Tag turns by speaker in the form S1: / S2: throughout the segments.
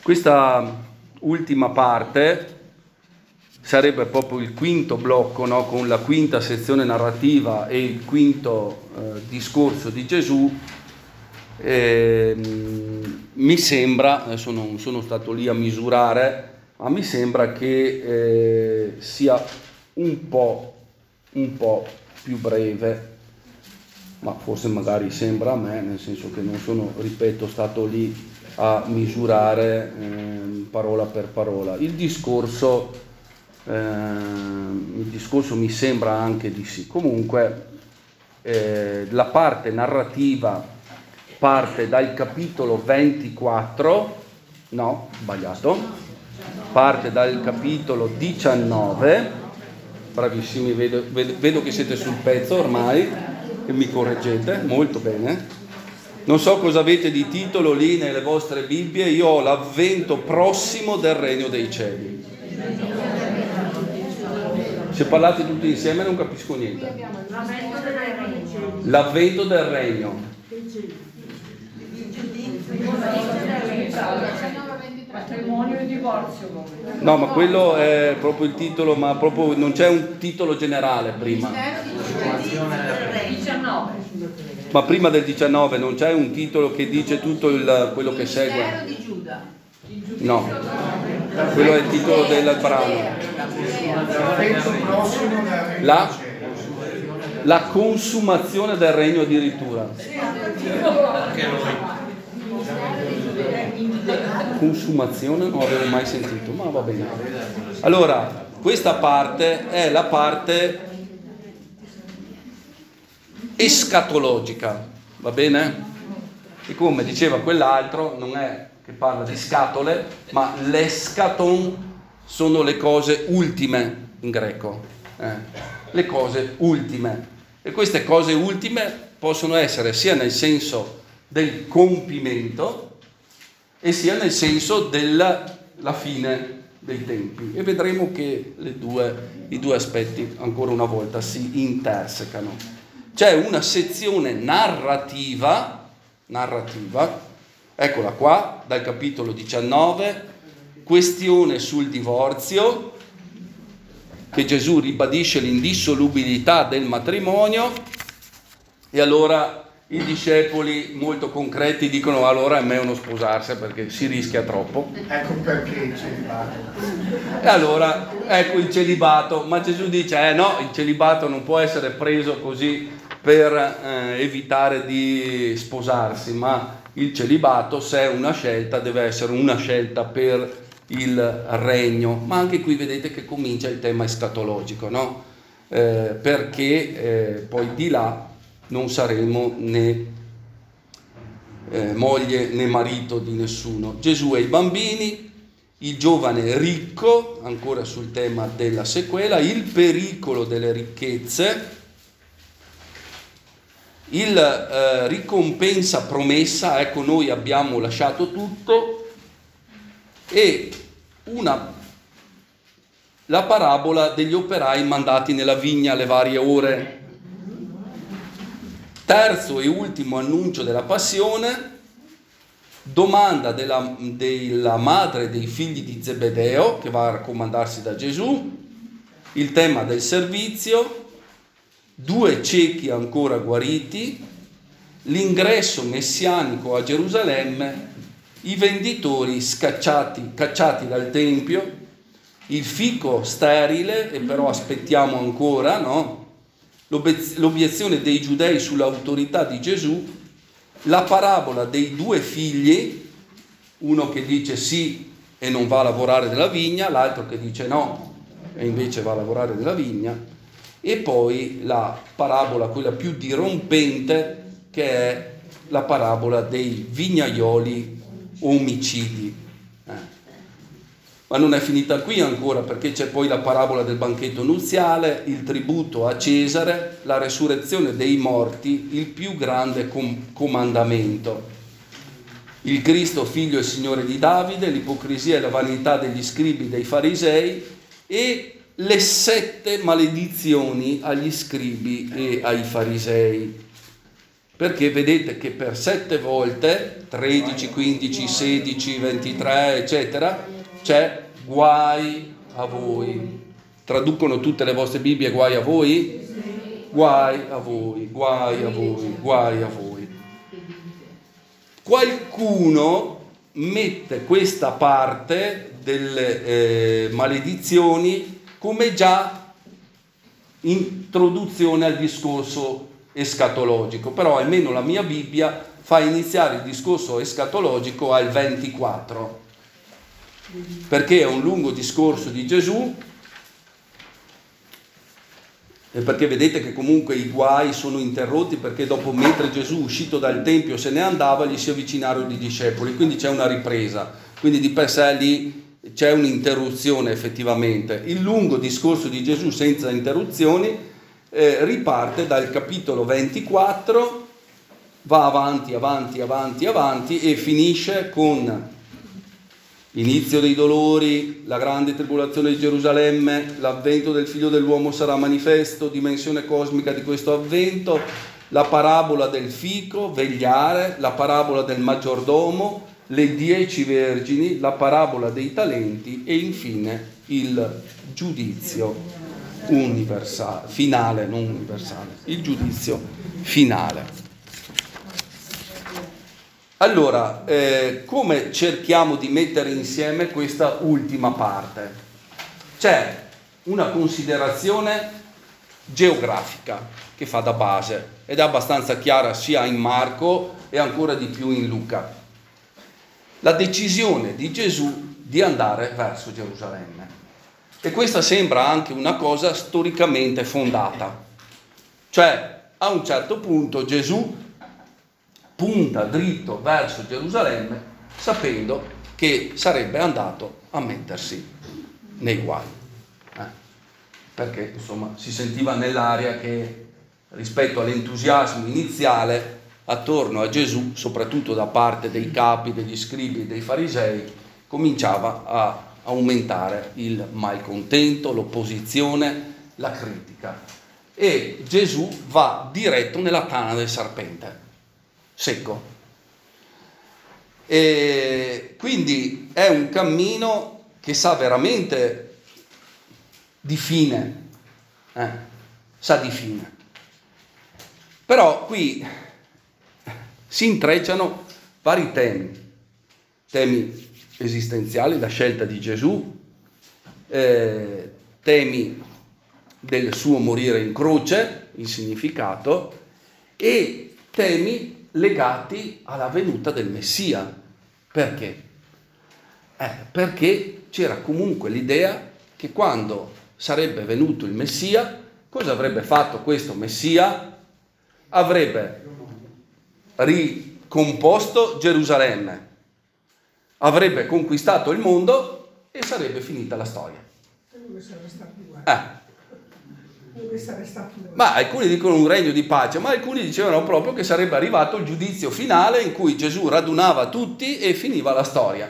S1: Questa ultima parte sarebbe proprio il quinto blocco, no? Con la quinta sezione narrativa e il quinto discorso di Gesù. Mi sembra, adesso non sono stato lì a misurare, ma mi sembra che sia un po' più breve, ma forse magari sembra a me, nel senso che non sono, ripeto, stato lì a misurare parola per parola. Il discorso mi sembra anche di sì. Comunque la parte narrativa parte dal capitolo 24, no, sbagliato, parte dal capitolo 19, bravissimi, vedo che siete sul pezzo ormai, che mi correggete, molto bene. Non so cosa avete di titolo lì nelle vostre Bibbie, io ho l'avvento prossimo del regno dei cieli. Se parlate tutti insieme non capisco niente. L'avvento del regno.
S2: Matrimonio e divorzio.
S1: No, ma quello è proprio il titolo, ma proprio non c'è un titolo generale prima.
S2: 19.
S1: Ma prima del 19 non c'è un titolo che dice tutto quello che segue?
S3: Il mistero di Giuda.
S1: No, quello è il titolo del brano. La consumazione del regno addirittura. Consumazione non avevo mai sentito, ma va bene. Allora, questa parte è la parte escatologica, va bene? E come diceva quell'altro, non è che parla di scatole, ma l'eschaton sono le cose ultime in greco, le cose ultime. E queste cose ultime possono essere sia nel senso del compimento e sia nel senso della fine dei tempi. E vedremo che i due aspetti ancora una volta si intersecano. C'è una sezione narrativa, eccola qua, dal capitolo 19, questione sul divorzio, che Gesù ribadisce l'indissolubilità del matrimonio, e allora i discepoli molto concreti dicono: allora è meglio non sposarsi perché si rischia troppo.
S4: Ecco perché il celibato.
S1: E allora ecco il celibato, ma Gesù dice no, il celibato non può essere preso così per evitare di sposarsi, ma il celibato, se è una scelta, deve essere una scelta per il regno. Ma anche qui vedete che comincia il tema escatologico, no? Perché poi di là non saremo né moglie né marito di nessuno. Gesù e i bambini, il giovane ricco, ancora sul tema della sequela, il pericolo delle ricchezze, il ricompensa promessa, ecco noi abbiamo lasciato tutto, e la parabola degli operai mandati nella vigna alle varie ore. Terzo e ultimo annuncio della passione, domanda della madre dei figli di Zebedeo che va a raccomandarsi da Gesù, il tema del servizio, 2 ciechi ancora guariti, l'ingresso messianico a Gerusalemme, i venditori cacciati dal Tempio, il fico sterile, e però aspettiamo ancora, no? L'obiezione dei giudei sull'autorità di Gesù, la parabola dei 2 figli, uno che dice sì e non va a lavorare nella vigna, l'altro che dice no e invece va a lavorare nella vigna, e poi la parabola, quella più dirompente, che è la parabola dei vignaioli omicidi. Ma non è finita qui ancora, perché c'è poi la parabola del banchetto nuziale, il tributo a Cesare, la resurrezione dei morti, il più grande comandamento, il Cristo figlio e Signore di Davide, l'ipocrisia e la vanità degli scribi e dei farisei, e le 7 maledizioni agli scribi e ai farisei. perché vedete che per 7 volte, 13, 15, 16, 23, eccetera, c'è guai a voi. Traducono tutte le vostre Bibbie guai a voi? Guai a voi, guai a voi, guai a voi. Qualcuno mette questa parte delle maledizioni come già introduzione al discorso escatologico, però almeno la mia Bibbia fa iniziare il discorso escatologico al 24, perché è un lungo discorso di Gesù, e perché vedete che comunque i guai sono interrotti, perché dopo, mentre Gesù uscito dal Tempio se ne andava, gli si avvicinarono i discepoli, quindi c'è una ripresa, quindi di per sé lì c'è un'interruzione effettivamente. Il lungo discorso di Gesù senza interruzioni riparte dal capitolo 24, va avanti, avanti, avanti, avanti e finisce con l'inizio dei dolori, la grande tribolazione di Gerusalemme, l'avvento del figlio dell'uomo sarà manifesto, dimensione cosmica di questo avvento, la parabola del fico, vegliare, la parabola del maggiordomo, le 10 vergini, la parabola dei talenti e infine il giudizio universale, finale, non universale, il giudizio finale. Allora, come cerchiamo di mettere insieme questa ultima parte? C'è una considerazione geografica che fa da base ed è abbastanza chiara sia in Marco e ancora di più in Luca. La decisione di Gesù di andare verso Gerusalemme. E questa sembra anche una cosa storicamente fondata. Cioè, a un certo punto Gesù punta dritto verso Gerusalemme sapendo che sarebbe andato a mettersi nei guai, perché insomma si sentiva nell'aria che rispetto all'entusiasmo iniziale attorno a Gesù, soprattutto da parte dei capi, degli scribi e dei farisei, cominciava a aumentare il malcontento, l'opposizione, la critica, e Gesù va diretto nella tana del serpente secco. E quindi è un cammino che sa veramente di fine, sa di fine. Però qui si intrecciano vari temi esistenziali, la scelta di Gesù, temi del suo morire in croce, il significato, e temi legati alla venuta del Messia. Perché? Perché c'era comunque l'idea che quando sarebbe venuto il Messia, cosa avrebbe fatto questo Messia? Avrebbe ricomposto Gerusalemme, avrebbe conquistato il mondo e sarebbe finita la storia. Ma alcuni dicono un regno di pace, ma alcuni dicevano proprio che sarebbe arrivato il giudizio finale in cui Gesù radunava tutti e finiva la storia.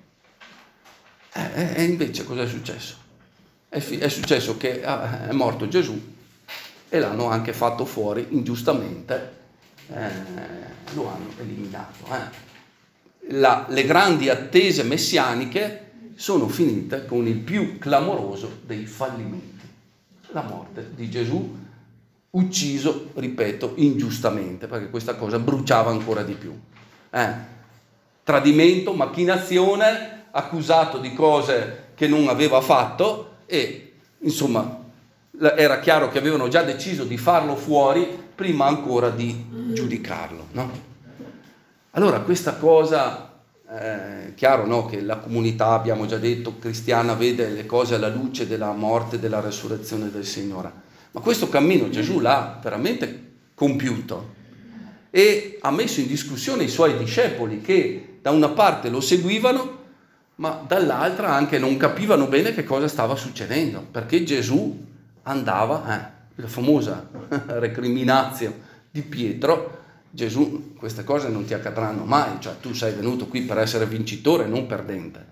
S1: E invece cosa è successo? È successo che è morto Gesù e l'hanno anche fatto fuori ingiustamente, lo hanno eliminato. Le grandi attese messianiche sono finite con il più clamoroso dei fallimenti. La morte di Gesù, ucciso, ripeto, ingiustamente, perché questa cosa bruciava ancora di più. Tradimento, macchinazione, accusato di cose che non aveva fatto e, insomma, era chiaro che avevano già deciso di farlo fuori prima ancora di giudicarlo, no? Allora, questa cosa... chiaro, no, che la comunità, abbiamo già detto, cristiana vede le cose alla luce della morte e della resurrezione del Signore, ma questo cammino Gesù l'ha veramente compiuto e ha messo in discussione i suoi discepoli che da una parte lo seguivano ma dall'altra anche non capivano bene che cosa stava succedendo, perché Gesù andava, la famosa recriminatio di Pietro: Gesù, queste cose non ti accadranno mai, cioè tu sei venuto qui per essere vincitore, non perdente.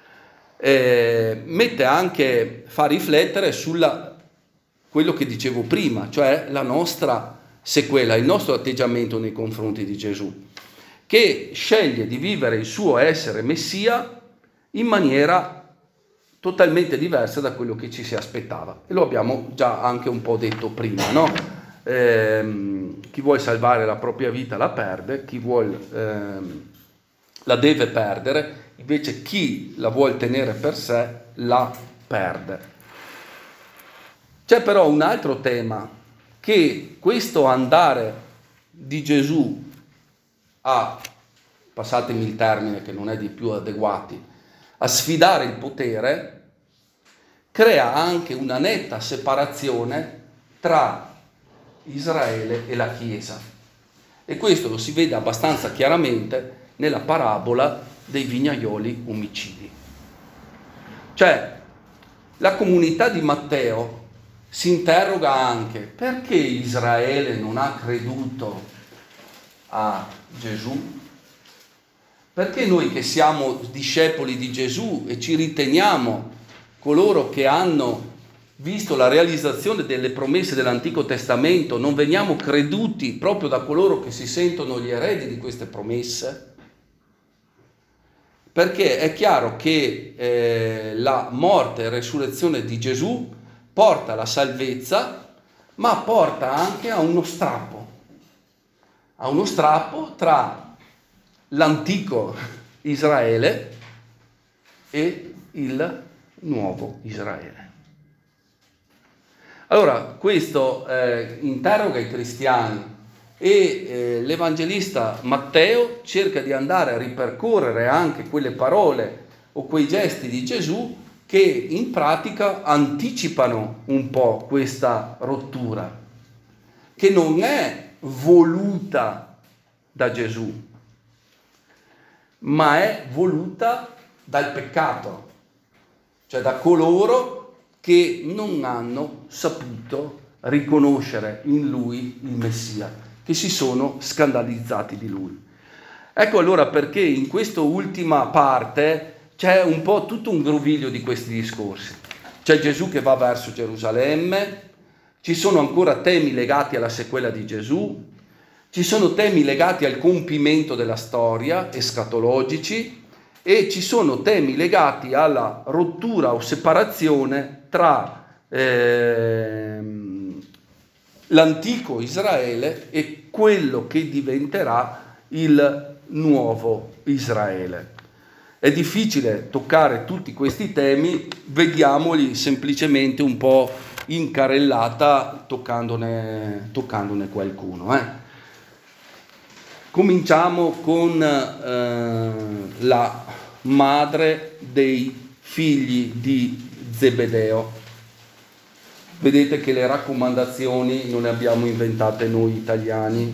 S1: Mette anche, fa riflettere sulla quello che dicevo prima, cioè la nostra sequela, il nostro atteggiamento nei confronti di Gesù, che sceglie di vivere il suo essere Messia in maniera totalmente diversa da quello che ci si aspettava. E lo abbiamo già anche un po' detto prima, no? Chi vuole salvare la propria vita la perde, chi la deve perdere, invece chi la vuole tenere per sé la perde. C'è però un altro tema, che questo andare di Gesù a, passatemi il termine che non è di più adeguati, a sfidare il potere, crea anche una netta separazione tra Israele e la Chiesa. E questo lo si vede abbastanza chiaramente nella parabola dei vignaioli omicidi. Cioè, la comunità di Matteo si interroga anche: perché Israele non ha creduto a Gesù? Perché noi che siamo discepoli di Gesù e ci riteniamo coloro che hanno visto la realizzazione delle promesse dell'Antico Testamento non veniamo creduti proprio da coloro che si sentono gli eredi di queste promesse? Perché è chiaro che la morte e resurrezione di Gesù porta alla salvezza, ma porta anche a uno strappo tra l'antico Israele e il nuovo Israele. Allora, questo interroga i cristiani e l'evangelista Matteo cerca di andare a ripercorrere anche quelle parole o quei gesti di Gesù che in pratica anticipano un po' questa rottura, che non è voluta da Gesù, ma è voluta dal peccato, cioè da coloro che non hanno saputo riconoscere in lui il Messia, che si sono scandalizzati di lui. Ecco allora perché in questa ultima parte c'è un po' tutto un groviglio di questi discorsi. C'è Gesù che va verso Gerusalemme, ci sono ancora temi legati alla sequela di Gesù, ci sono temi legati al compimento della storia, escatologici, e ci sono temi legati alla rottura o separazione tra l'antico Israele e quello che diventerà il nuovo Israele. È difficile toccare tutti questi temi, vediamoli semplicemente un po' in carrellata, toccandone qualcuno. Cominciamo con la madre dei figli di Zebedeo. Vedete che le raccomandazioni non le abbiamo inventate noi italiani,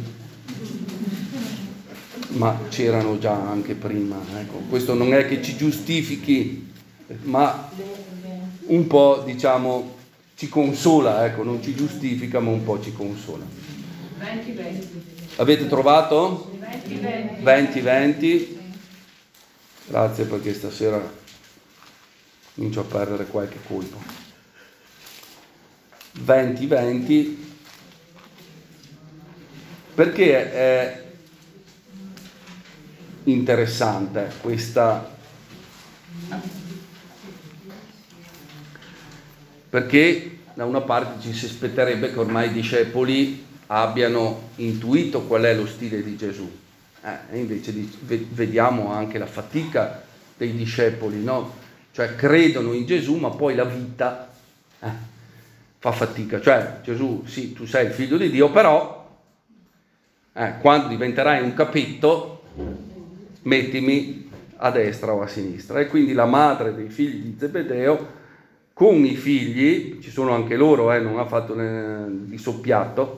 S1: ma c'erano già anche prima. Ecco, questo non è che ci giustifichi, ma un po', diciamo, ci consola, ecco, non ci giustifica, ma un po' ci consola.
S2: 20-20.
S1: Avete trovato?
S2: 20-20.
S1: 20-20. Grazie, perché stasera comincio a perdere qualche colpo. 20-20. Perché è interessante questa? Perché da una parte ci si aspetterebbe che ormai i discepoli abbiano intuito qual è lo stile di Gesù, e invece vediamo anche la fatica dei discepoli, no? Cioè credono in Gesù, ma poi la vita fa fatica. Cioè Gesù, sì, tu sei il figlio di Dio, però quando diventerai un capetto mettimi a destra o a sinistra. E quindi la madre dei figli di Zebedeo con i figli, ci sono anche loro, non ha fatto di soppiatto,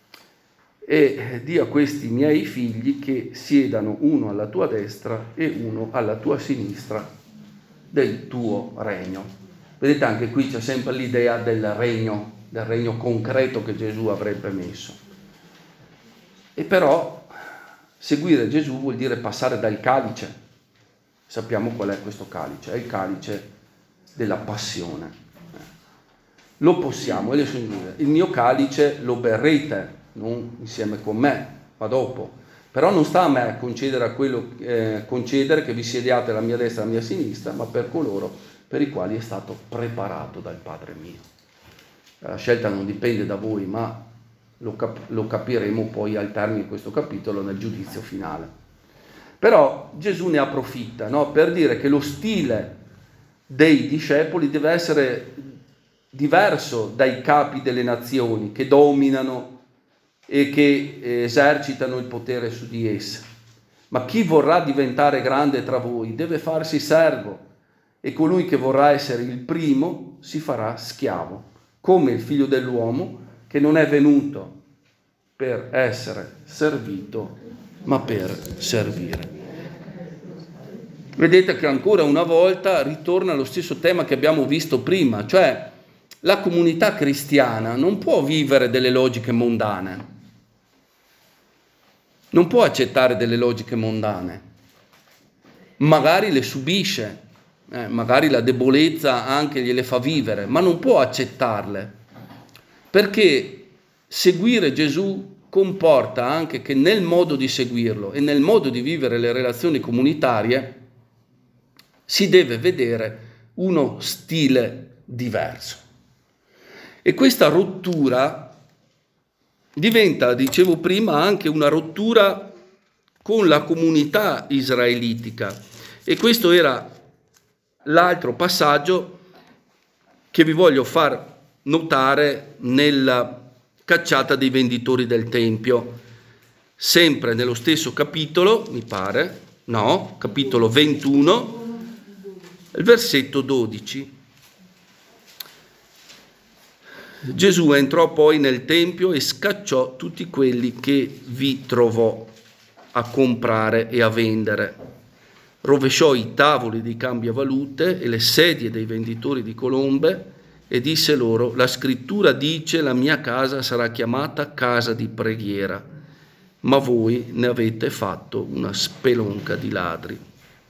S1: e di a questi miei figli che siedano uno alla tua destra e uno alla tua sinistra del tuo regno. Vedete, anche qui c'è sempre l'idea del regno concreto che Gesù avrebbe messo. E però seguire Gesù vuol dire passare dal calice. Sappiamo qual è questo calice, è il calice della passione. Lo possiamo, il mio calice lo berrete, non insieme con me, ma dopo. Però non sta a me concedere che vi siediate alla mia destra e alla mia sinistra, ma per coloro per i quali è stato preparato dal Padre mio. La scelta non dipende da voi, ma lo capiremo poi al termine di questo capitolo nel giudizio finale. Però Gesù ne approfitta, no? Per dire che lo stile dei discepoli deve essere diverso dai capi delle nazioni che dominano e che esercitano il potere su di esse. Ma chi vorrà diventare grande tra voi deve farsi servo, e colui che vorrà essere il primo si farà schiavo, come il figlio dell'uomo, che non è venuto per essere servito, ma per servire. Vedete che ancora una volta ritorna allo stesso tema che abbiamo visto prima, cioè la comunità cristiana non può vivere delle logiche mondane, non può accettare delle logiche mondane, magari le subisce, magari la debolezza anche gliele fa vivere, ma non può accettarle, perché seguire Gesù comporta anche che nel modo di seguirlo e nel modo di vivere le relazioni comunitarie si deve vedere uno stile diverso. E questa rottura diventa, dicevo prima, anche una rottura con la comunità israelitica. E questo era l'altro passaggio che vi voglio far notare nella cacciata dei venditori del Tempio. Sempre nello stesso capitolo, mi pare, no, capitolo 21, il versetto 12. Gesù entrò poi nel Tempio e scacciò tutti quelli che vi trovò a comprare e a vendere. Rovesciò i tavoli dei cambiavalute e le sedie dei venditori di colombe e disse loro: la scrittura dice: la mia casa sarà chiamata casa di preghiera, ma voi ne avete fatto una spelonca di ladri.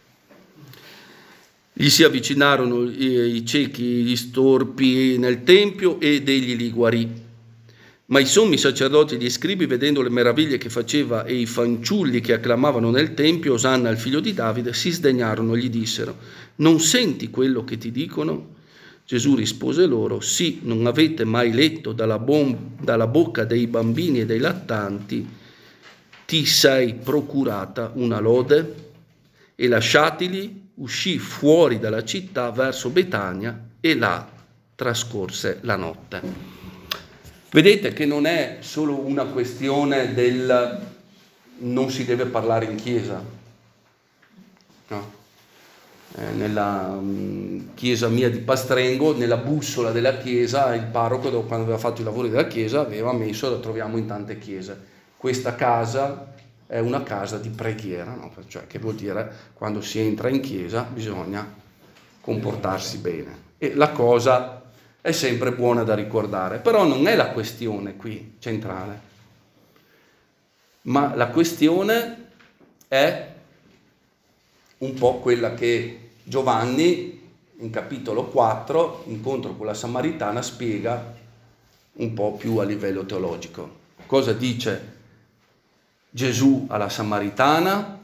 S1: Gli si avvicinarono i ciechi, gli storpi nel tempio ed egli li guarì. Ma i sommi sacerdoti e gli scribi, vedendo le meraviglie che faceva e i fanciulli che acclamavano nel tempio Osanna al figlio di Davide, si sdegnarono e gli dissero: non senti quello che ti dicono? Gesù rispose loro: sì, non avete mai letto dalla bocca dei bambini e dei lattanti: ti sei procurata una lode? E lasciatili, uscì fuori dalla città verso Betania e là trascorse la notte. Vedete che non è solo una questione del non si deve parlare in chiesa, no? Nella chiesa mia di Pastrengo, nella bussola della chiesa, il parroco, quando aveva fatto i lavori della chiesa, aveva messo, lo troviamo in tante chiese, questa casa è una casa di preghiera, no? Cioè, che vuol dire quando si entra in chiesa bisogna comportarsi bene, e la cosa è sempre buona da ricordare. Però non è la questione qui centrale, ma la questione è un po' quella che Giovanni in capitolo 4, incontro con la Samaritana, spiega un po' più a livello teologico. Cosa dice Gesù alla Samaritana?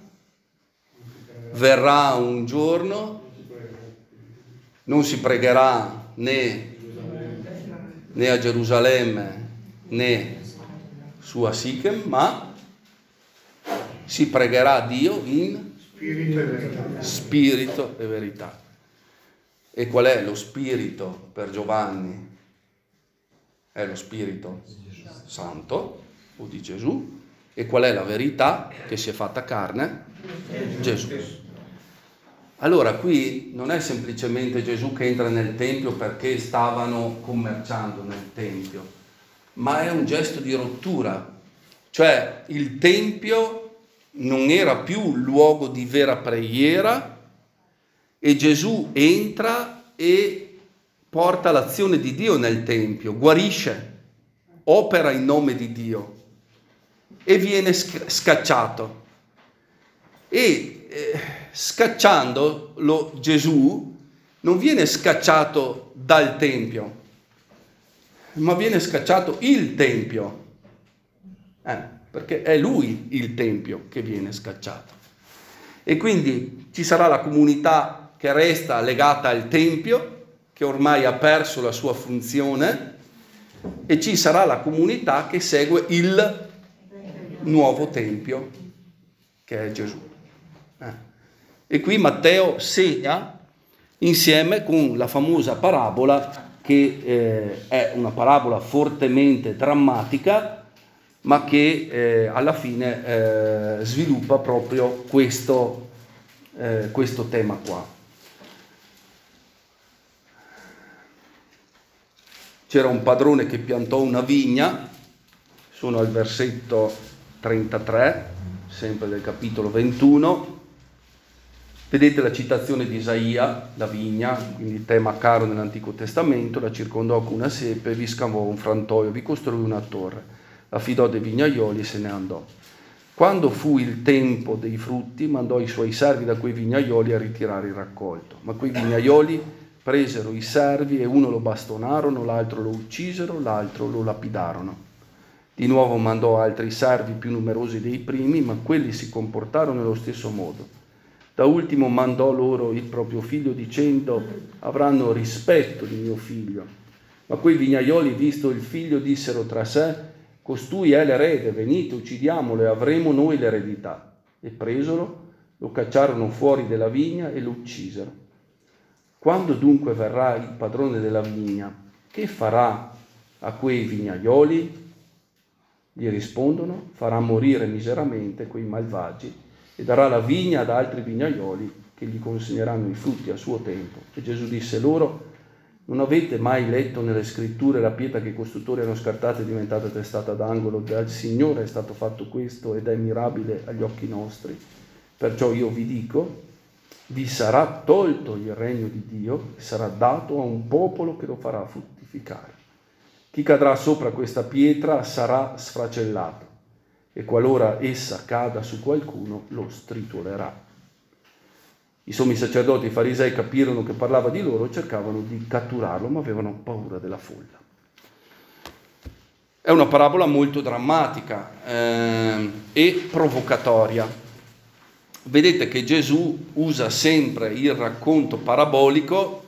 S1: Verrà un giorno, non si pregherà né a Gerusalemme né su a Sichem, ma si pregherà a Dio in spirito e verità. E qual è lo spirito per Giovanni? È lo Spirito Santo o di Gesù. E qual è la verità che si è fatta carne? Gesù. Allora qui non è semplicemente Gesù che entra nel Tempio perché stavano commerciando nel Tempio, ma è un gesto di rottura. Cioè il Tempio non era più un luogo di vera preghiera e Gesù entra e porta l'azione di Dio nel Tempio, guarisce, opera in nome di Dio e viene scacciato. E scacciandolo Gesù non viene scacciato dal Tempio, ma viene scacciato il Tempio. perché è lui il tempio che viene scacciato. E quindi ci sarà la comunità che resta legata al tempio, che ormai ha perso la sua funzione, e ci sarà la comunità che segue il nuovo tempio, che è Gesù. E qui Matteo segna insieme con la famosa parabola, che è una parabola fortemente drammatica, ma che alla fine sviluppa proprio questo tema qua. C'era un padrone che piantò una vigna, sono al versetto 33, sempre del capitolo 21. Vedete la citazione di Isaia, la vigna, quindi tema caro nell'Antico Testamento, la circondò con una siepe, vi scavò un frantoio, vi costruì una torre, affidò dei vignaioli e se ne andò. Quando fu il tempo dei frutti, mandò i suoi servi da quei vignaioli a ritirare il raccolto. Ma quei vignaioli presero i servi e uno lo bastonarono, l'altro lo uccisero, l'altro lo lapidarono. Di nuovo mandò altri servi più numerosi dei primi, ma quelli si comportarono nello stesso modo. Da ultimo mandò loro il proprio figlio dicendo: avranno rispetto di mio figlio. Ma quei vignaioli, visto il figlio, dissero tra sé: costui è l'erede, venite, uccidiamolo e avremo noi l'eredità. E presolo, lo cacciarono fuori della vigna e lo uccisero. Quando dunque verrà il padrone della vigna, che farà a quei vignaioli? Gli rispondono: farà morire miseramente quei malvagi e darà la vigna ad altri vignaioli che gli consegneranno i frutti a suo tempo. E Gesù disse loro: non avete mai letto nelle scritture la pietra che i costruttori hanno scartata è diventata testata d'angolo? Dal Signore è stato fatto questo ed è mirabile agli occhi nostri. Perciò io vi dico, vi sarà tolto il regno di Dio e sarà dato a un popolo che lo farà fruttificare. Chi cadrà sopra questa pietra sarà sfracellato, e qualora essa cada su qualcuno lo stritolerà. I sommi sacerdoti e i farisei capirono che parlava di loro e cercavano di catturarlo, ma avevano paura della folla. È una parabola molto drammatica e provocatoria. Vedete che Gesù usa sempre il racconto parabolico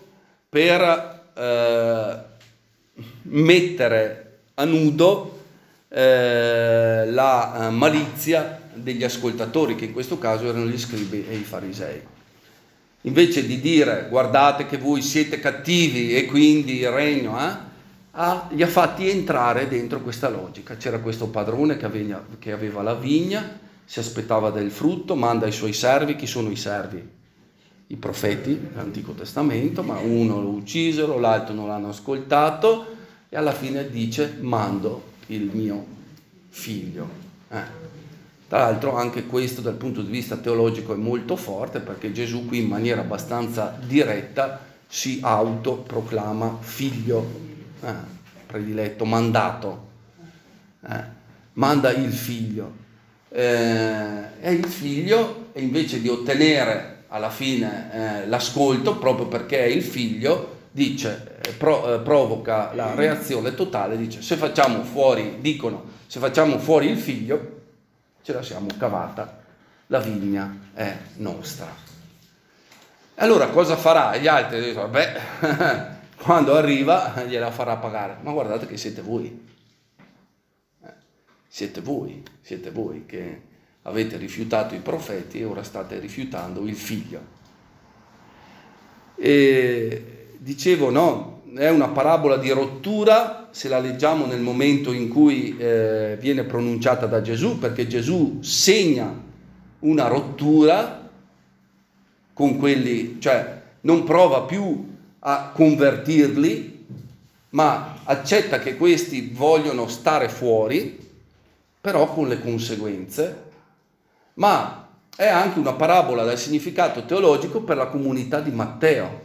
S1: per mettere a nudo la malizia degli ascoltatori, che in questo caso erano gli scribi e i farisei. Invece di dire guardate che voi siete cattivi e quindi il regno li ha fatti entrare dentro questa logica. C'era questo padrone che aveva la vigna, si aspettava del frutto, manda i suoi servi. Chi sono i servi? I profeti dell'Antico Testamento, ma uno lo uccisero, l'altro non l'hanno ascoltato e alla fine dice: mando il mio figlio. Tra l'altro anche questo dal punto di vista teologico è molto forte, perché Gesù qui in maniera abbastanza diretta si autoproclama figlio prediletto, mandato, manda il figlio, e il figlio, e invece di ottenere alla fine l'ascolto, proprio perché è il figlio, dice, provoca la reazione totale, dice: se facciamo fuori il figlio, ce la siamo cavata, la vigna è nostra. Allora cosa farà? Gli altri dicono: vabbè, quando arriva gliela farà pagare. Ma guardate che siete voi che avete rifiutato i profeti e ora state rifiutando il figlio. E dicevo, no, è una parabola di rottura se la leggiamo nel momento in cui viene pronunciata da Gesù, perché Gesù segna una rottura con quelli, cioè non prova più a convertirli, ma accetta che questi vogliono stare fuori, però con le conseguenze. Ma è anche una parabola dal significato teologico per la comunità di Matteo.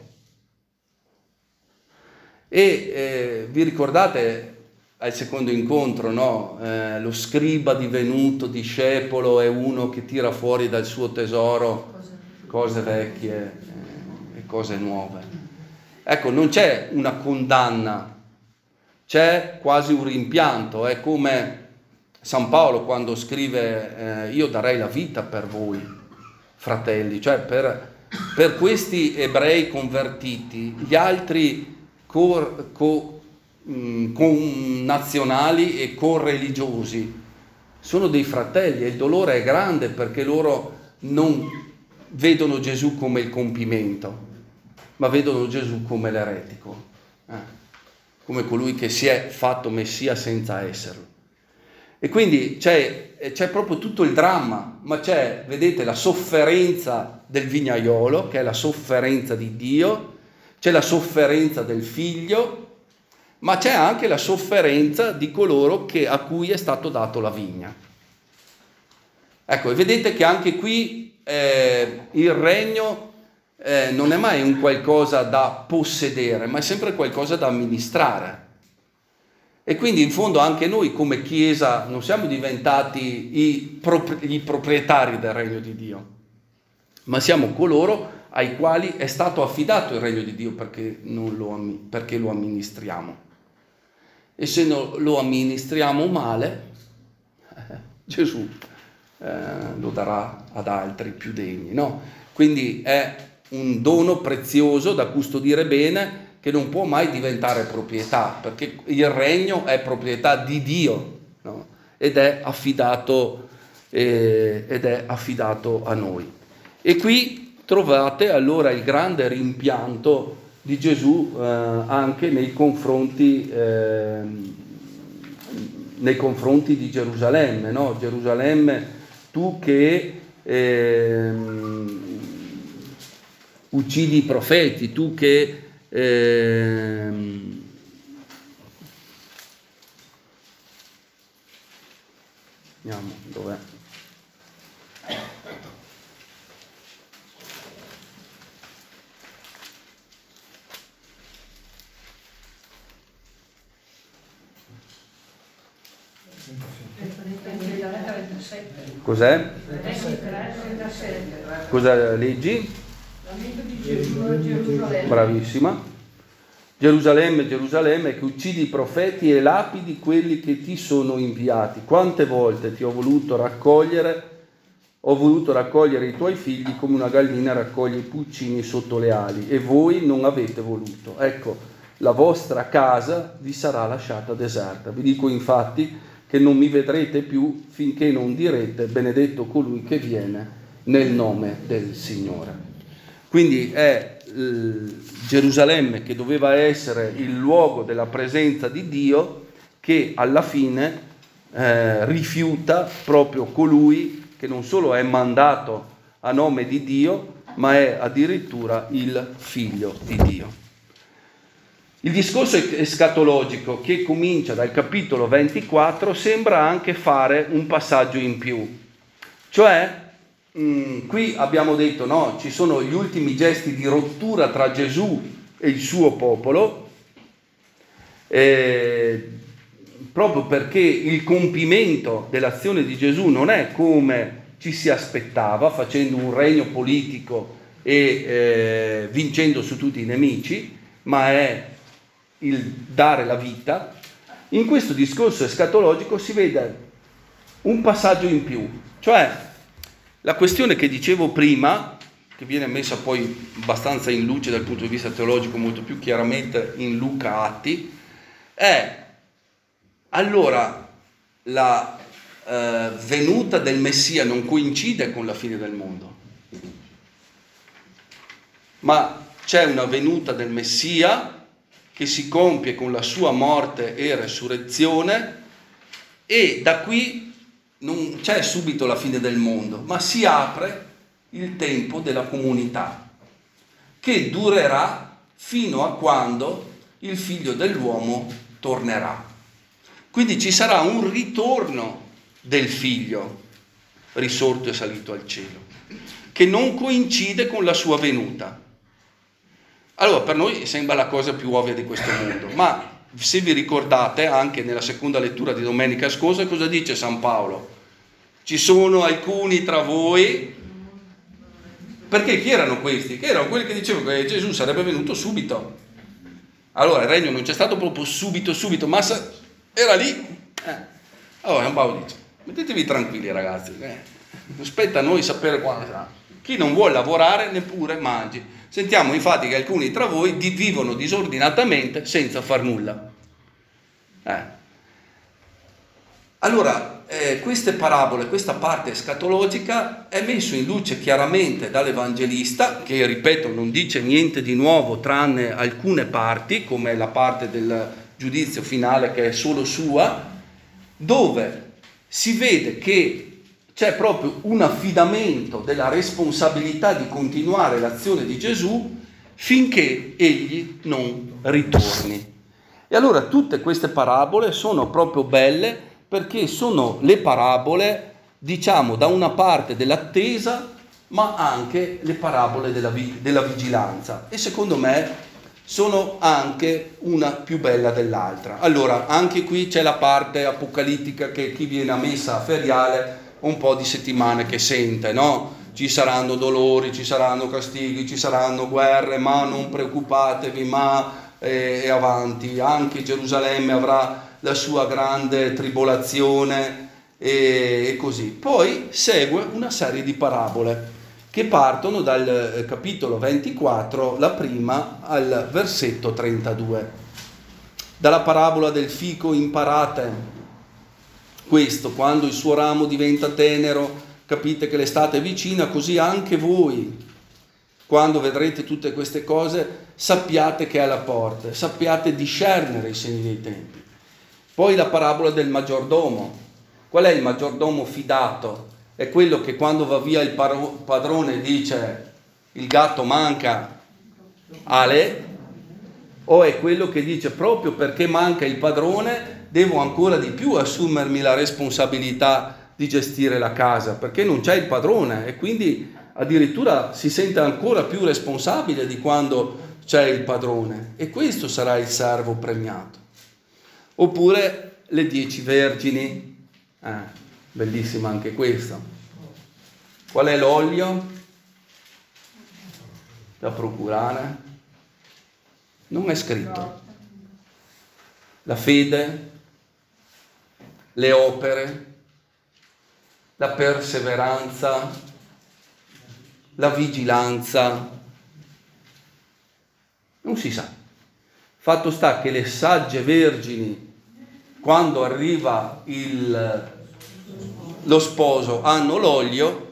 S1: E vi ricordate al secondo incontro, no? Lo scriba divenuto discepolo è uno che tira fuori dal suo tesoro cose vecchie e cose nuove. Ecco, non c'è una condanna, c'è quasi un rimpianto. È come San Paolo quando scrive io darei la vita per voi, fratelli, cioè per questi ebrei convertiti, gli altri connazionali e correligiosi sono dei fratelli e il dolore è grande perché loro non vedono Gesù come il compimento, ma vedono Gesù come l'eretico, come colui che si è fatto Messia senza esserlo. E quindi c'è proprio tutto il dramma, ma c'è, vedete, la sofferenza del vignaiolo, che è la sofferenza di Dio, c'è la sofferenza del figlio, ma c'è anche la sofferenza di coloro a cui è stato dato la vigna. Ecco, e vedete che anche qui il regno non è mai un qualcosa da possedere, ma è sempre qualcosa da amministrare. E quindi in fondo anche noi come Chiesa non siamo diventati i proprietari del regno di Dio, ma siamo coloro ai quali è stato affidato il regno di Dio perché lo amministriamo. E se lo amministriamo male, Gesù lo darà ad altri più degni, no? Quindi è un dono prezioso da custodire bene, che non può mai diventare proprietà, perché il regno è proprietà di Dio, no? ed è affidato a noi. E qui trovate allora il grande rimpianto di Gesù anche nei confronti di Gerusalemme, no? Gerusalemme, tu che uccidi i profeti, tu che andiamo, dov'è? Cos'è? Cosa leggi? Bravissima. Gerusalemme, Gerusalemme, che uccidi i profeti e lapidi quelli che ti sono inviati. Quante volte ti ho voluto raccogliere i tuoi figli come una gallina raccoglie i pulcini sotto le ali, e voi non avete voluto. Ecco, la vostra casa vi sarà lasciata deserta. Vi dico infatti che non mi vedrete più finché non direte benedetto colui che viene nel nome del Signore. Quindi è Gerusalemme, che doveva essere il luogo della presenza di Dio, che alla fine rifiuta proprio colui che non solo è mandato a nome di Dio, ma è addirittura il figlio di Dio. Il discorso escatologico, che comincia dal capitolo 24, sembra anche fare un passaggio in più. Cioè, qui abbiamo detto, no, ci sono gli ultimi gesti di rottura tra Gesù e il suo popolo, proprio perché il compimento dell'azione di Gesù non è come ci si aspettava, facendo un regno politico e vincendo su tutti i nemici, ma è il dare la vita. In questo discorso escatologico si vede un passaggio in più, cioè la questione che dicevo prima, che viene messa poi abbastanza in luce dal punto di vista teologico, molto più chiaramente in Luca Atti, è allora la venuta del Messia non coincide con la fine del mondo, ma c'è una venuta del Messia che si compie con la sua morte e resurrezione, e da qui non c'è subito la fine del mondo, ma si apre il tempo della comunità, che durerà fino a quando il figlio dell'uomo tornerà. Quindi ci sarà un ritorno del figlio risorto e salito al cielo, che non coincide con la sua venuta. Allora, per noi sembra la cosa più ovvia di questo mondo, ma se vi ricordate, anche nella seconda lettura di domenica scorsa, cosa dice San Paolo? Ci sono alcuni tra voi, perché chi erano questi? Che erano quelli che dicevano che Gesù sarebbe venuto subito. Allora il regno non c'è stato proprio subito, ma era lì. Allora Paolo dice, mettetevi tranquilli ragazzi, aspetta a noi sapere quando sarà. Chi non vuole lavorare neppure mangi. Sentiamo infatti che alcuni tra voi vivono disordinatamente senza far nulla. Allora, queste parabole, questa parte escatologica è messo in luce chiaramente dall'Evangelista, che ripeto non dice niente di nuovo tranne alcune parti, come la parte del giudizio finale che è solo sua, dove si vede che c'è proprio un affidamento della responsabilità di continuare l'azione di Gesù finché egli non ritorni. E allora tutte queste parabole sono proprio belle perché sono le parabole, diciamo, da una parte dell'attesa, ma anche le parabole della vigilanza. E secondo me sono anche una più bella dell'altra. Allora, anche qui c'è la parte apocalittica che chi viene a messa feriale un po' di settimane che sente, no? Ci saranno dolori, ci saranno castighi, ci saranno guerre, ma non preoccupatevi, ma è avanti. Anche Gerusalemme avrà la sua grande tribolazione e così. Poi segue una serie di parabole che partono dal capitolo 24, la prima, al versetto 32. Dalla parabola del fico imparate questo: quando il suo ramo diventa tenero, capite che l'estate è vicina, così anche voi, quando vedrete tutte queste cose, sappiate che è alla porta, sappiate discernere i segni dei tempi. Poi la parabola del maggiordomo. Qual è il maggiordomo fidato? È quello che quando va via il padrone dice il gatto manca Ale, o è quello che dice proprio perché manca il padrone devo ancora di più assumermi la responsabilità di gestire la casa perché non c'è il padrone e quindi addirittura si sente ancora più responsabile di quando c'è il padrone, e questo sarà il servo premiato. Oppure le 10 vergini, bellissima anche questa. Qual è l'olio da procurare? Non è scritto. La fede, le opere, la perseveranza, la vigilanza, non si sa. Fatto sta che le sagge vergini, quando arriva lo sposo, hanno l'olio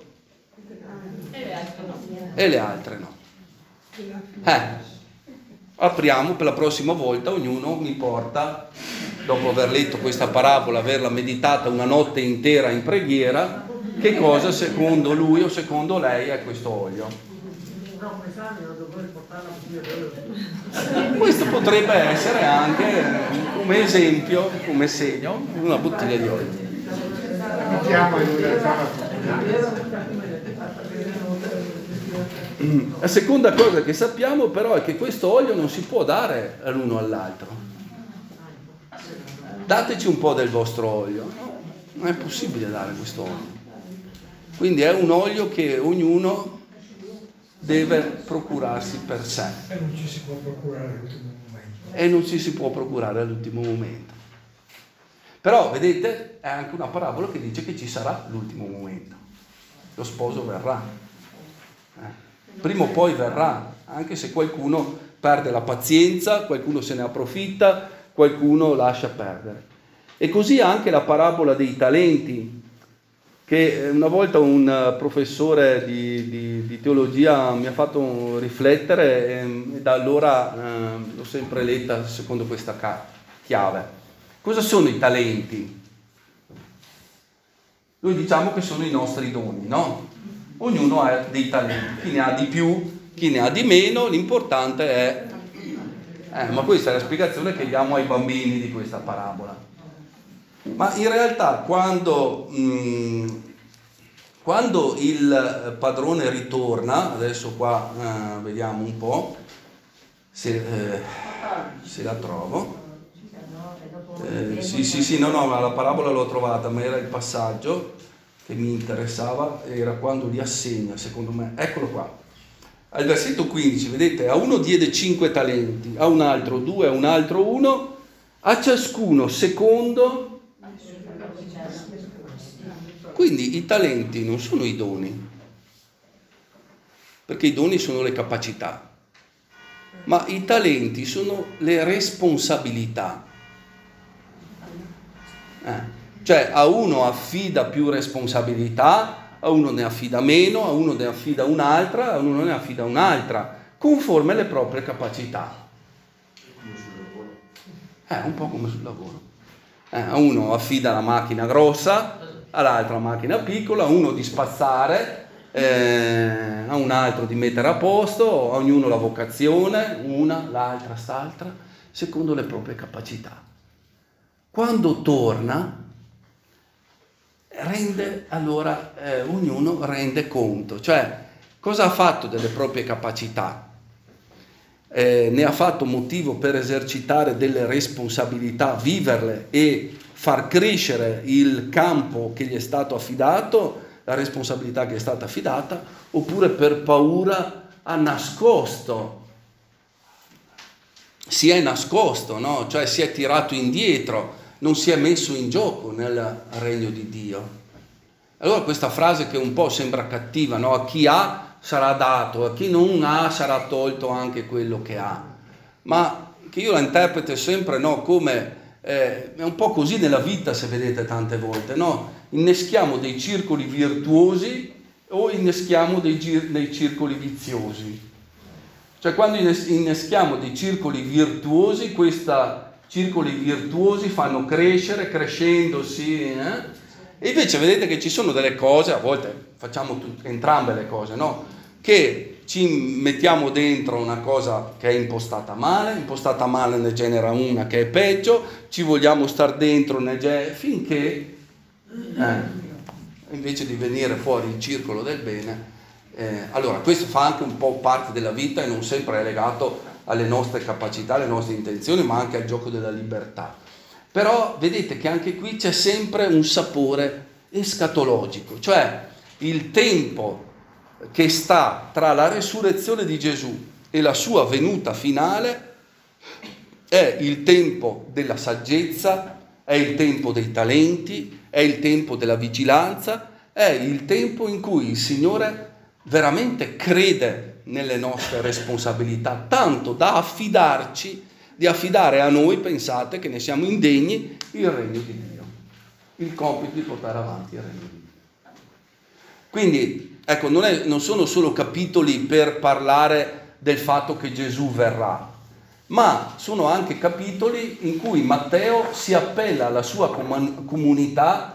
S1: e le altre no. Apriamo per la prossima volta, ognuno mi porta, dopo aver letto questa parabola, averla meditata una notte intera in preghiera, che cosa secondo lui o secondo lei è questo olio. Questo potrebbe essere anche come esempio, come segno, una bottiglia di olio. La seconda cosa che sappiamo però è che questo olio non si può dare l'uno all'altro. Dateci un po' del vostro olio. No, non è possibile dare questo olio. Quindi è un olio che ognuno deve procurarsi per sé.
S3: E non ci si può procurare all'ultimo momento.
S1: E non ci si può procurare all'ultimo momento. Però, vedete, è anche una parabola che dice che ci sarà l'ultimo momento. Lo sposo verrà. Prima o poi verrà, anche se qualcuno perde la pazienza, qualcuno se ne approfitta, qualcuno lascia perdere. E così anche la parabola dei talenti, che una volta un professore di teologia mi ha fatto riflettere e da allora l'ho sempre letta secondo questa chiave. Cosa sono i talenti? Noi diciamo che sono i nostri doni, no? Ognuno ha dei talenti, chi ne ha di più, chi ne ha di meno, l'importante è... ma questa è la spiegazione che diamo ai bambini di questa parabola. Ma in realtà quando il padrone ritorna, adesso qua vediamo un po' se la trovo. Sì, no, ma la parabola l'ho trovata, ma era il passaggio che mi interessava, era quando li assegna, secondo me. Eccolo qua. Al versetto 15, vedete, a uno diede 5 talenti, a un altro 2, a un altro 1, a ciascuno secondo Quindi i talenti non sono i doni, perché i doni sono le capacità, ma i talenti sono le responsabilità. Cioè a uno affida più responsabilità, a uno ne affida meno, a uno ne affida un'altra, a uno ne affida un'altra, conforme alle proprie capacità. Un po' come sul lavoro. A uno affida la macchina grossa, all'altro la macchina piccola, a uno di spazzare, a un altro di mettere a posto, a ognuno la vocazione, una, l'altra, st'altra, secondo le proprie capacità. Quando torna, ognuno rende conto, cioè cosa ha fatto delle proprie capacità? Ne ha fatto motivo per esercitare delle responsabilità, viverle e far crescere il campo che gli è stato affidato, la responsabilità che è stata affidata, oppure per paura ha nascosto, si è nascosto, no? Cioè si è tirato indietro, non si è messo in gioco nel regno di Dio. Allora questa frase che un po' sembra cattiva, no? A chi ha sarà dato, a chi non ha sarà tolto anche quello che ha, ma che io la interpreto sempre, no? Come è un po' così nella vita, se vedete tante volte, no? Inneschiamo dei circoli virtuosi o inneschiamo dei circoli viziosi. Cioè quando inneschiamo dei circoli virtuosi, questi circoli virtuosi fanno crescere, crescendosi, E invece vedete che ci sono delle cose, a volte facciamo entrambe le cose, no? Che ci mettiamo dentro una cosa che è impostata male ne genera una che è peggio, ci vogliamo star dentro finché invece di venire fuori il circolo del bene. Allora questo fa anche un po' parte della vita e non sempre è legato alle nostre capacità, alle nostre intenzioni, ma anche al gioco della libertà. Però vedete che anche qui c'è sempre un sapore escatologico, cioè il tempo che sta tra la resurrezione di Gesù e la sua venuta finale è il tempo della saggezza, è il tempo dei talenti, è il tempo della vigilanza, è il tempo in cui il Signore veramente crede nelle nostre responsabilità, tanto da di affidare a noi, pensate, che ne siamo indegni, il regno di Dio, il compito di portare avanti il regno di Dio. Quindi, ecco, non sono solo capitoli per parlare del fatto che Gesù verrà, ma sono anche capitoli in cui Matteo si appella alla sua comunità,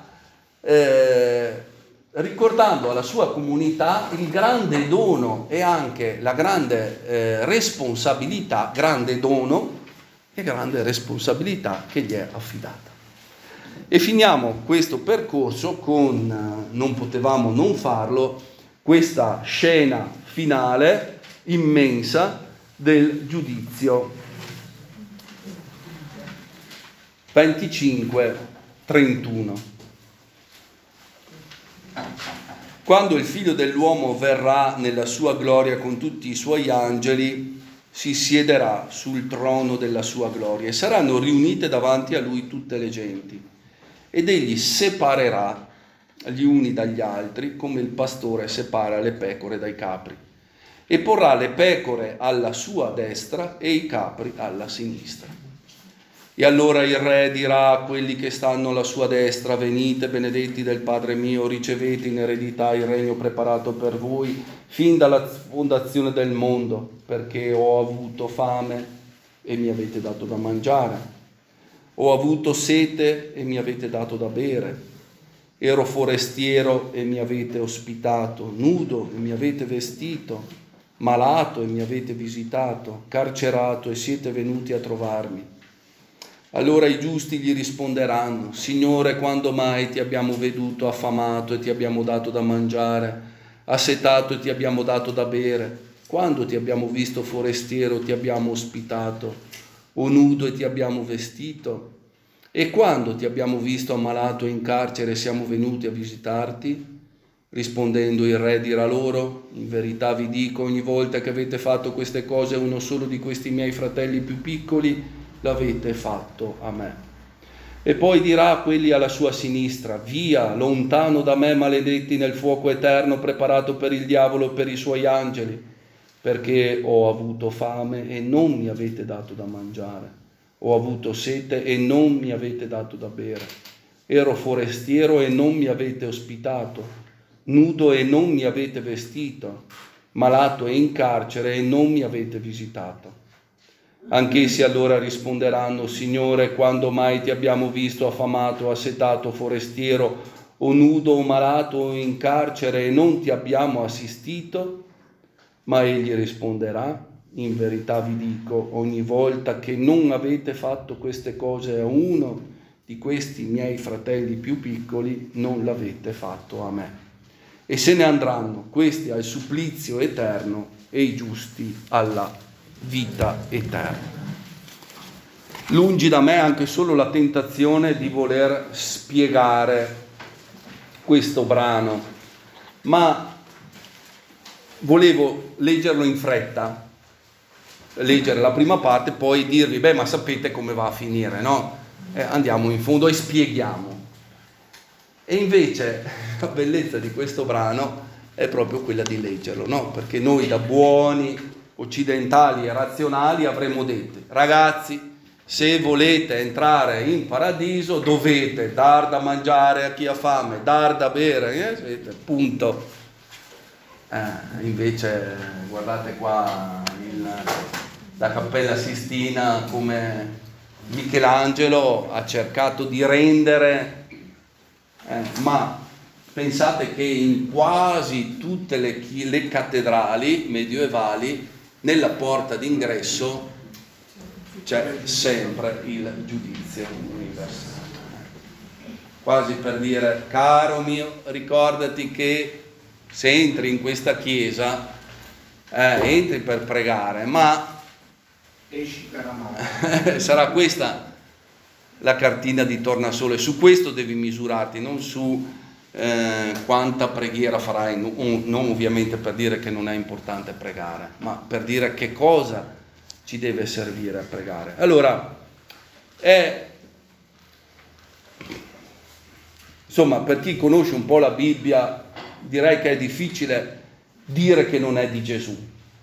S1: ricordando alla sua comunità il grande dono e anche la grande responsabilità, grande dono e grande responsabilità che gli è affidata. E finiamo questo percorso con, non potevamo non farlo, questa scena finale immensa del giudizio 25-31. Quando il Figlio dell'uomo verrà nella sua gloria con tutti i suoi angeli, si siederà sul trono della sua gloria e saranno riunite davanti a lui tutte le genti. Ed egli separerà gli uni dagli altri come il pastore separa le pecore dai capri. E porrà le pecore alla sua destra e i capri alla sinistra. E allora il re dirà a quelli che stanno alla sua destra: venite, benedetti del Padre mio, ricevete in eredità il regno preparato per voi fin dalla fondazione del mondo, perché ho avuto fame e mi avete dato da mangiare, ho avuto sete e mi avete dato da bere, ero forestiero e mi avete ospitato, nudo e mi avete vestito, malato e mi avete visitato, carcerato e siete venuti a trovarmi. Allora i giusti gli risponderanno: Signore, quando mai ti abbiamo veduto affamato e ti abbiamo dato da mangiare, assetato e ti abbiamo dato da bere? Quando ti abbiamo visto forestiero ti abbiamo ospitato, o nudo e ti abbiamo vestito? E quando ti abbiamo visto ammalato e in carcere siamo venuti a visitarti? Rispondendo il re dirà loro: in verità vi dico, ogni volta che avete fatto queste cose a uno solo di questi miei fratelli più piccoli, l'avete fatto a me. E poi dirà a quelli alla sua sinistra: via, lontano da me, maledetti, nel fuoco eterno preparato per il diavolo e per i suoi angeli, perché ho avuto fame e non mi avete dato da mangiare, ho avuto sete e non mi avete dato da bere, ero forestiero e non mi avete ospitato, nudo e non mi avete vestito, malato e in carcere e non mi avete visitato. Anch'essi allora risponderanno: Signore, quando mai ti abbiamo visto affamato, assetato, forestiero, o nudo, o malato, o in carcere, e non ti abbiamo assistito? Ma egli risponderà: in verità vi dico, ogni volta che non avete fatto queste cose a uno di questi miei fratelli più piccoli, non l'avete fatto a me. E se ne andranno questi al supplizio eterno e i giusti alla vita eterna. Lungi da me anche solo la tentazione di voler spiegare questo brano, ma volevo leggerlo in fretta, leggere la prima parte, poi dirvi: ma sapete come va a finire, no? Andiamo in fondo e spieghiamo. E invece la bellezza di questo brano è proprio quella di leggerlo, no? Perché noi da buoni occidentali e razionali avremmo detto: ragazzi, se volete entrare in paradiso dovete dar da mangiare a chi ha fame, dar da bere, punto. Invece guardate qua la Cappella Sistina, come Michelangelo ha cercato di rendere, ma pensate che in quasi tutte le cattedrali medievali, nella porta d'ingresso c'è sempre il giudizio universale. Quasi per dire: caro mio, ricordati che se entri in questa chiesa, entri per pregare, ma
S4: Esci per amare.
S1: sarà questa la cartina di tornasole. Su questo devi misurarti, non su quanta preghiera farai, non ovviamente per dire che non è importante pregare, ma per dire che cosa ci deve servire a pregare. Allora, insomma, per chi conosce un po' la Bibbia, direi che è difficile dire che non è di Gesù,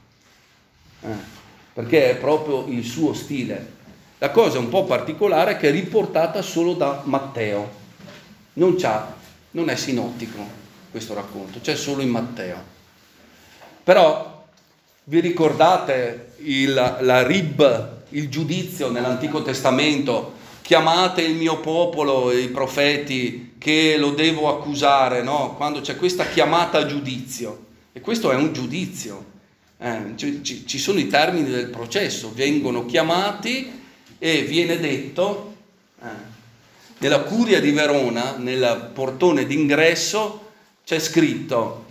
S1: perché è proprio il suo stile. La cosa un po' particolare è che è riportata solo da Matteo, non è sinottico questo racconto, c'è solo in Matteo. Però vi ricordate la rib, il giudizio nell'Antico Testamento? Chiamate il mio popolo, i profeti, che lo devo accusare, no? Quando c'è questa chiamata a giudizio, e questo è un giudizio, ci sono i termini del processo, vengono chiamati e viene detto, nella curia di Verona, nel portone d'ingresso, c'è scritto: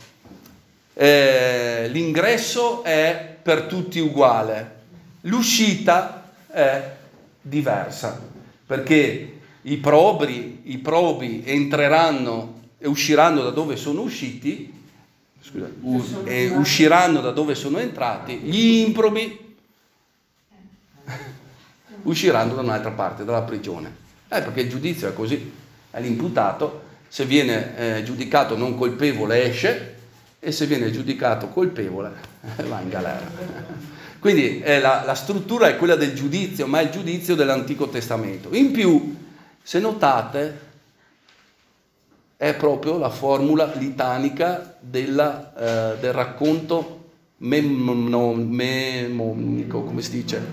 S1: l'ingresso è per tutti uguale, l'uscita è diversa, perché i probi entreranno e usciranno da dove sono usciti, e usciranno da dove sono entrati, gli improbi usciranno da un'altra parte, dalla prigione. Perché il giudizio è così, è l'imputato, se viene giudicato non colpevole esce, e se viene giudicato colpevole va in galera. Quindi la struttura è quella del giudizio, ma è il giudizio dell'Antico Testamento. In più, se notate, è proprio la formula litanica del racconto memonico, come si dice?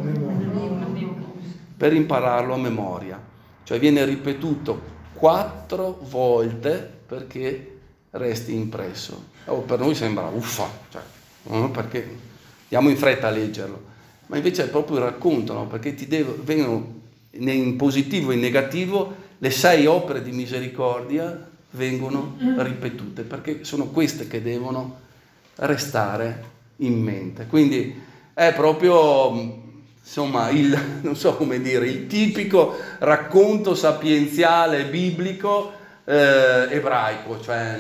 S1: Per impararlo a memoria. Cioè viene ripetuto 4 volte perché resti impresso. Per noi sembra uffa, perché andiamo in fretta a leggerlo, ma invece è proprio il racconto, no? Perché vengono in positivo e in negativo, le 6 opere di misericordia vengono ripetute, perché sono queste che devono restare in mente. Quindi è proprio, insomma, non so come dire, il tipico racconto sapienziale biblico ebraico, cioè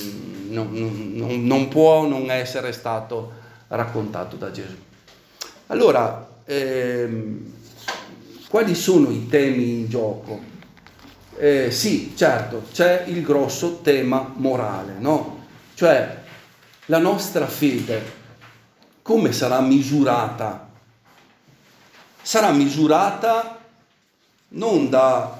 S1: non può non essere stato raccontato da Gesù. Allora, quali sono i temi in gioco? sì, certo, c'è il grosso tema morale, no? Cioè, la nostra fede, come sarà misurata? Sarà misurata non da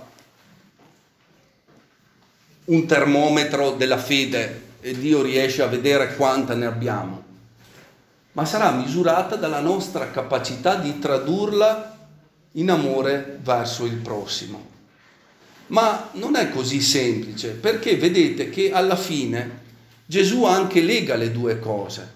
S1: un termometro della fede e Dio riesce a vedere quanta ne abbiamo, ma sarà misurata dalla nostra capacità di tradurla in amore verso il prossimo. Ma non è così semplice, perché vedete che alla fine Gesù anche lega le due cose.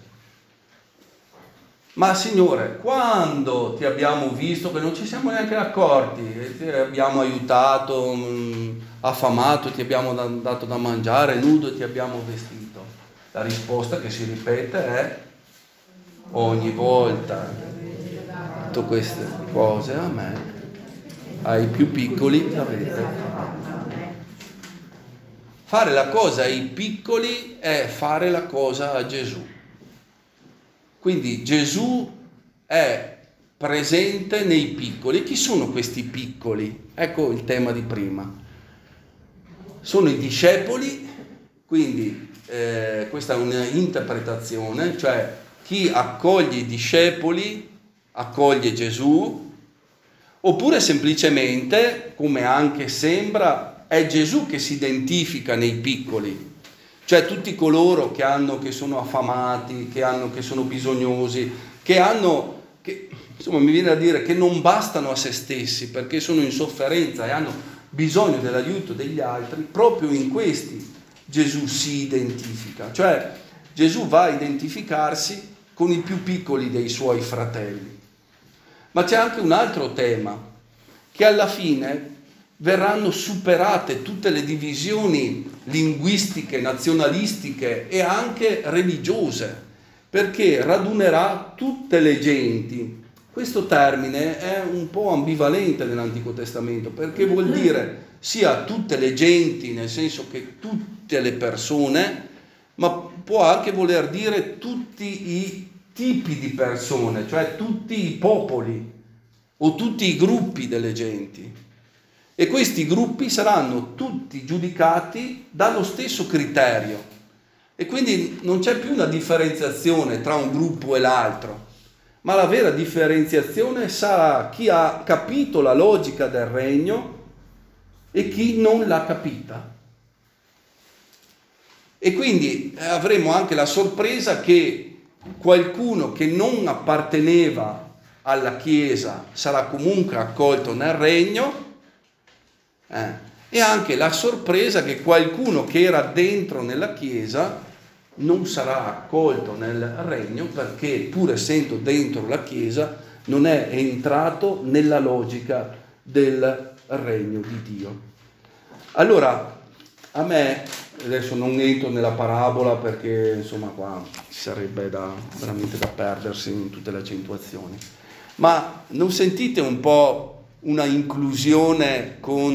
S1: Ma Signore, quando ti abbiamo visto che non ci siamo neanche accorti, ti abbiamo aiutato, affamato, ti abbiamo dato da mangiare, nudo ti abbiamo vestito? La risposta che si ripete è ogni volta. Tutte queste cose a me, ai più piccoli l'avete. Fare la cosa ai piccoli è fare la cosa a Gesù. Quindi Gesù è presente nei piccoli. Chi sono questi piccoli? Ecco il tema di prima. Sono i discepoli, quindi questa è un'interpretazione, cioè chi accoglie i discepoli accoglie Gesù, oppure semplicemente, come anche sembra, è Gesù che si identifica nei piccoli. Cioè tutti coloro che sono affamati, che sono bisognosi, insomma mi viene a dire che non bastano a se stessi perché sono in sofferenza e hanno bisogno dell'aiuto degli altri, proprio in questi Gesù si identifica. Cioè Gesù va a identificarsi con i più piccoli dei suoi fratelli. Ma c'è anche un altro tema, che alla fine verranno superate tutte le divisioni linguistiche, nazionalistiche e anche religiose, perché radunerà tutte le genti. Questo termine è un po' ambivalente nell'Antico Testamento, perché vuol dire sia tutte le genti, nel senso che tutte le persone, ma può anche voler dire tutti i tipi di persone, cioè tutti i popoli o tutti i gruppi delle genti. E questi gruppi saranno tutti giudicati dallo stesso criterio. E quindi non c'è più una differenziazione tra un gruppo e l'altro, ma la vera differenziazione sarà chi ha capito la logica del regno e chi non l'ha capita. E quindi avremo anche la sorpresa che qualcuno che non apparteneva alla Chiesa sarà comunque accolto nel regno, e anche la sorpresa che qualcuno che era dentro nella Chiesa non sarà accolto nel regno, perché pur essendo dentro la Chiesa non è entrato nella logica del regno di Dio. Allora, a me, adesso non entro nella parabola perché insomma qua ci sarebbe veramente da perdersi in tutte le accentuazioni, ma non sentite un po' una inclusione con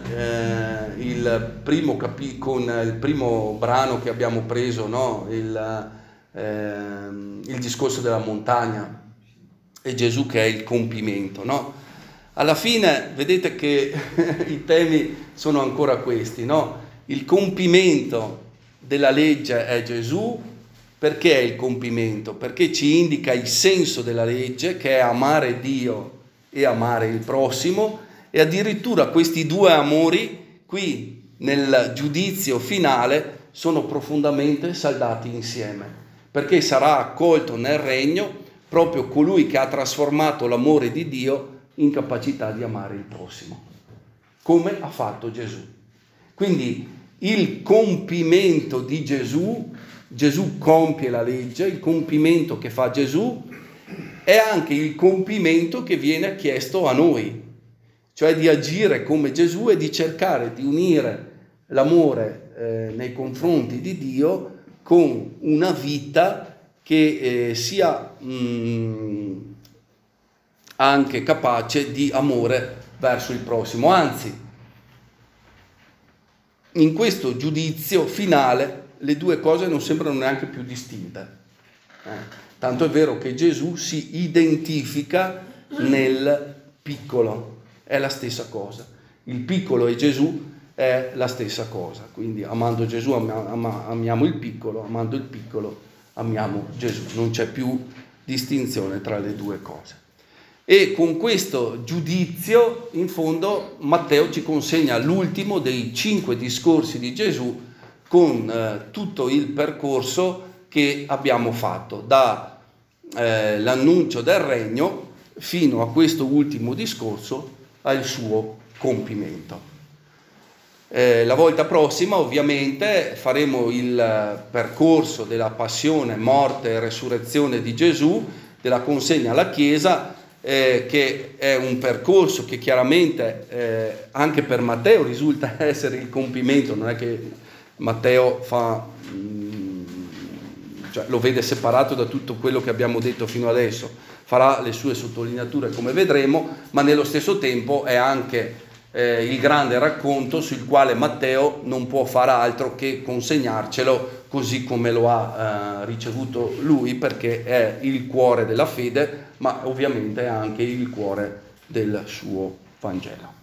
S1: il primo brano che abbiamo preso, no? Il discorso della montagna e Gesù che è il compimento, no? Alla fine vedete che i temi sono ancora questi, no? Il compimento della legge è Gesù. Perché è il compimento? Perché ci indica il senso della legge, che è amare Dio e amare il prossimo, e addirittura questi due amori qui nel giudizio finale sono profondamente saldati insieme, perché sarà accolto nel regno proprio colui che ha trasformato l'amore di Dio in capacità di amare il prossimo, come ha fatto Gesù. Quindi il compimento di Gesù compie la legge, il compimento che fa Gesù è anche il compimento che viene chiesto a noi, cioè di agire come Gesù e di cercare di unire l'amore nei confronti di Dio con una vita che sia anche capace di amore verso il prossimo. Anzi, in questo giudizio finale le due cose non sembrano neanche più distinte. Tanto è vero che Gesù si identifica nel piccolo, è la stessa cosa. Il piccolo è Gesù è la stessa cosa. Quindi amando Gesù amiamo il piccolo, amando il piccolo amiamo Gesù. Non c'è più distinzione tra le due cose. E con questo giudizio, in fondo, Matteo ci consegna l'ultimo dei 5 discorsi di Gesù con tutto il percorso che abbiamo fatto, da l'annuncio del regno fino a questo ultimo discorso al suo compimento. La volta prossima ovviamente faremo il percorso della passione, morte e resurrezione di Gesù, della consegna alla Chiesa, che è un percorso che chiaramente anche per Matteo risulta essere il compimento. Non è che Matteo lo vede separato da tutto quello che abbiamo detto fino adesso, farà le sue sottolineature come vedremo, ma nello stesso tempo è anche il grande racconto sul quale Matteo non può far altro che consegnarcelo così come lo ha ricevuto lui, perché è il cuore della fede, ma ovviamente è anche il cuore del suo Vangelo.